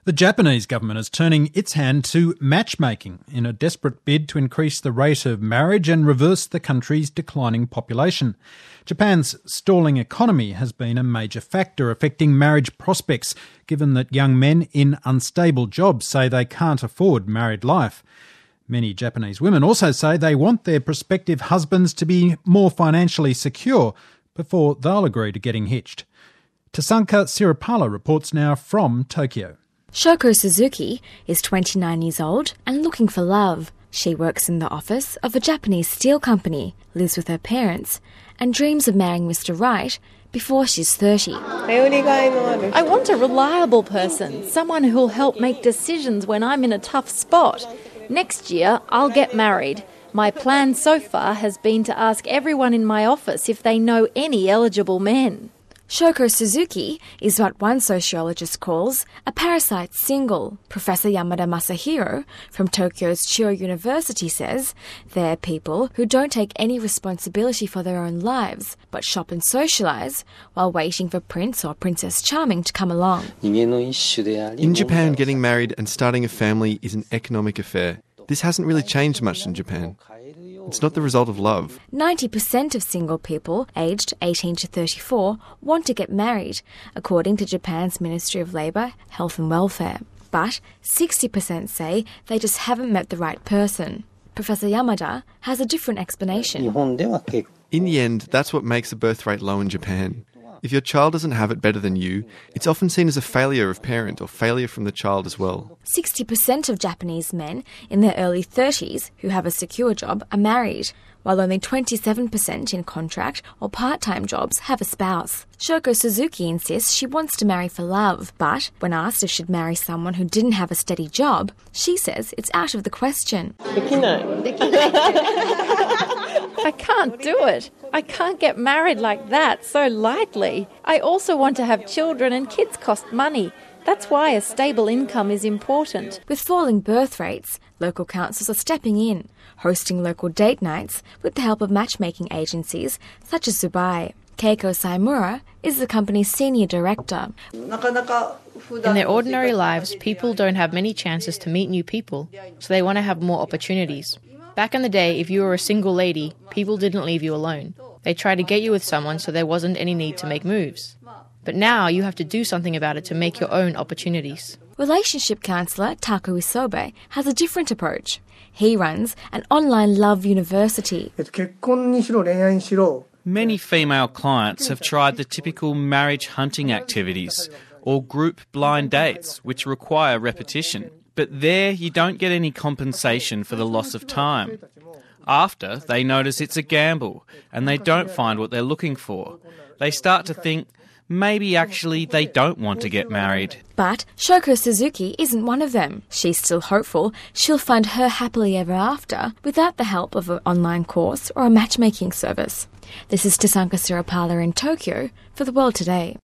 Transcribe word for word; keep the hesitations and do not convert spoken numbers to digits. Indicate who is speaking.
Speaker 1: The Japanese government is turning its hand to matchmaking in a desperate bid to increase the rate of marriage and reverse the country's declining population. Japan's stalling economy has been a major factor affecting marriage prospects, given that young men in unstable jobs say they can't afford married life. Many Japanese women also say they want their prospective husbands to be more financially secure before they'll agree to getting hitched. Tasanka Siripala reports now from Tokyo.
Speaker 2: Shoko Suzuki is twenty-nine years old and looking for love. She works in the office of a Japanese steel company, lives with her parents, and dreams of marrying Mister Right before she's thirty.
Speaker 3: I want a reliable person, someone who'll help make decisions when I'm in a tough spot. Next year, I'll get married. My plan so far has been to ask everyone in my office if they know any eligible men.
Speaker 2: Shoko Suzuki is what one sociologist calls a parasite single. Professor Yamada Masahiro from Tokyo's Chiyo University says they're people who don't take any responsibility for their own lives, but shop and socialise while waiting for Prince or Princess Charming to come along.
Speaker 4: In Japan, getting married and starting a family is an economic affair. This hasn't really changed much in Japan. It's not the result of love.
Speaker 2: ninety percent of single people aged eighteen to thirty-four want to get married, according to Japan's Ministry of Labour, Health and Welfare. But sixty percent say they just haven't met the right person. Professor Yamada has a different explanation.
Speaker 4: In the end, that's what makes the birth rate low in Japan. If your child doesn't have it better than you, it's often seen as a failure of parent or failure from the child as well.
Speaker 2: sixty percent of Japanese men in their early thirties who have a secure job are married, while only twenty-seven percent in contract or part-time jobs have a spouse. Shoko Suzuki insists she wants to marry for love, but when asked if she'd marry someone who didn't have a steady job, she says it's out of the question.
Speaker 3: I can't do it. I can't get married like that so lightly. I also want to have children, and kids cost money. That's why a stable income is important.
Speaker 2: With falling birth rates, local councils are stepping in, hosting local date nights with the help of matchmaking agencies such as Zubai. Keiko Saimura is the company's senior director.
Speaker 5: In their ordinary lives, people don't have many chances to meet new people, so they want to have more opportunities. Back in the day, if you were a single lady, people didn't leave you alone. They tried to get you with someone so there wasn't any need to make moves. But now you have to do something about it to make your own opportunities.
Speaker 2: Relationship counsellor Taku Isobe has a different approach. He runs an online love university.
Speaker 6: Many female clients have tried the typical marriage hunting activities or group blind dates, which require repetition. But there you don't get any compensation for the loss of time. After, they notice it's a gamble and they don't find what they're looking for. They start to think, maybe actually they don't want to get married.
Speaker 2: But Shoko Suzuki isn't one of them. She's still hopeful she'll find her happily ever after without the help of an online course or a matchmaking service. This is Tasanka Siripala in Tokyo for The World Today.